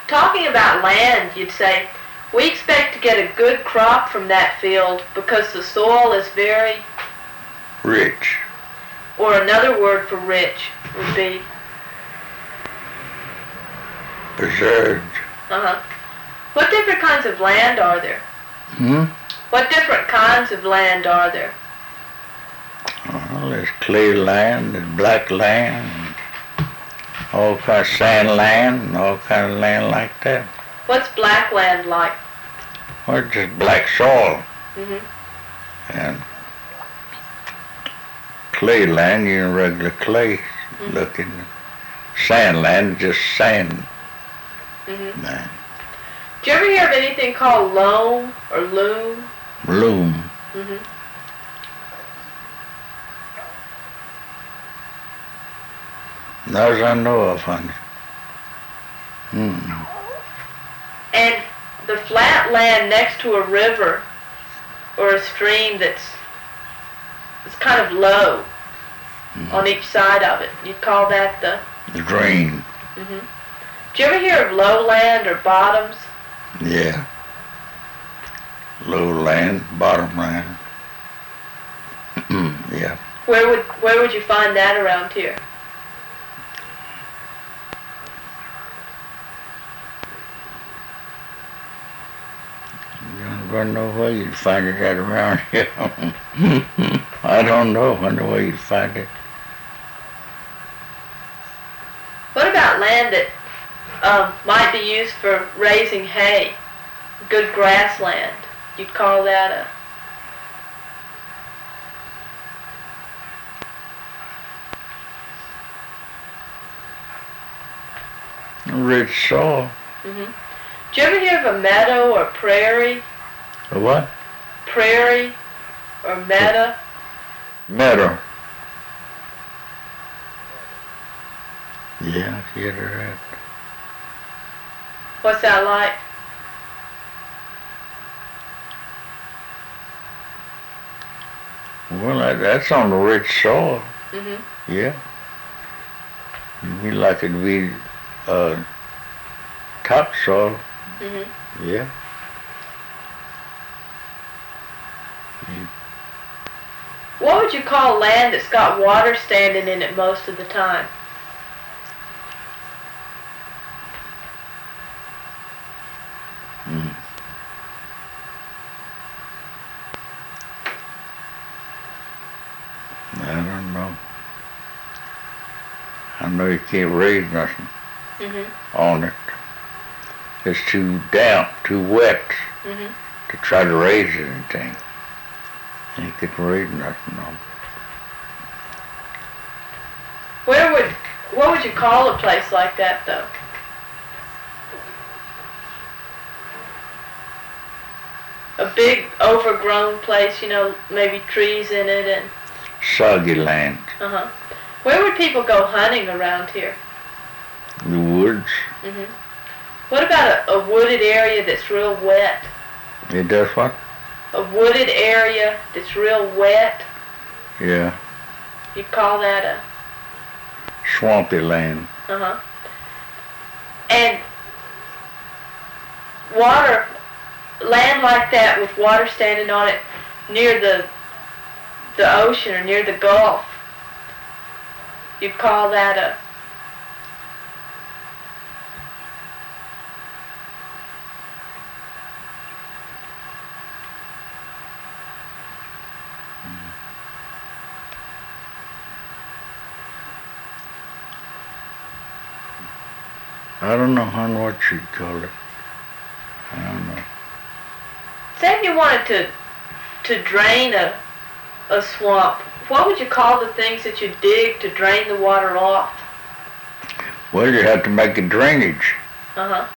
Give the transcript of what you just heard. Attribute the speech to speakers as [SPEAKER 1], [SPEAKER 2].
[SPEAKER 1] talking about land, you'd say, we expect to get a good crop from that field because the soil is very
[SPEAKER 2] rich.
[SPEAKER 1] Or another word for rich would be
[SPEAKER 2] preserved.
[SPEAKER 1] What different kinds of land are there? What different kinds of land are there?
[SPEAKER 2] Well, there's clay land, there's black land, all kinds of sand land, and all kinds of land like that.
[SPEAKER 1] What's black land like?
[SPEAKER 2] Well, it's just black soil. And clay land, you know, regular clay looking. Sand land, just sand. Man.
[SPEAKER 1] Do you ever hear of anything called loam or loom?
[SPEAKER 2] Loom. Those I know of, honey.
[SPEAKER 1] And the flat land next to a river or a stream that's kind of low on each side of it, you'd call that the
[SPEAKER 2] drain.
[SPEAKER 1] Do you ever hear of lowland or bottoms?
[SPEAKER 2] Yeah. Low land, bottom land. Yeah.
[SPEAKER 1] Where would you find that around here?
[SPEAKER 2] I don't know where you'd find it at around here. I don't know. I know where you'd find it.
[SPEAKER 1] What about land that might be used for raising hay? Good grassland. You'd call that
[SPEAKER 2] a rich soil.
[SPEAKER 1] Do you ever hear of a meadow or prairie?
[SPEAKER 2] A what?
[SPEAKER 1] Prairie or meadow?
[SPEAKER 2] Meadow. Yeah, I've heard of that.
[SPEAKER 1] What's that like?
[SPEAKER 2] Well, that's on the rich soil. Yeah. We like it to be topsoil. Yeah.
[SPEAKER 1] What would you call land that's got water standing in it most of the time?
[SPEAKER 2] I don't know. I know you can't raise nothing on it. It's too damp, too wet to try to raise anything. And you could raise nothing on it.
[SPEAKER 1] What would you call a place like that, though? A big overgrown place, you know, maybe trees in it and
[SPEAKER 2] soggy land.
[SPEAKER 1] Where would people go hunting around here?
[SPEAKER 2] The woods.
[SPEAKER 1] What about a wooded area that's real wet?
[SPEAKER 2] It does what?
[SPEAKER 1] A wooded area that's real wet?
[SPEAKER 2] Yeah.
[SPEAKER 1] You'd call that a
[SPEAKER 2] swampy land.
[SPEAKER 1] And land like that with water standing on it near the ocean or near the Gulf, you'd call that a
[SPEAKER 2] I don't know, hon, what you'd call it. I don't know.
[SPEAKER 1] Say if you wanted to drain a swamp, what would you call the things that you dig to drain the water off?
[SPEAKER 2] Well, you have to make a drainage.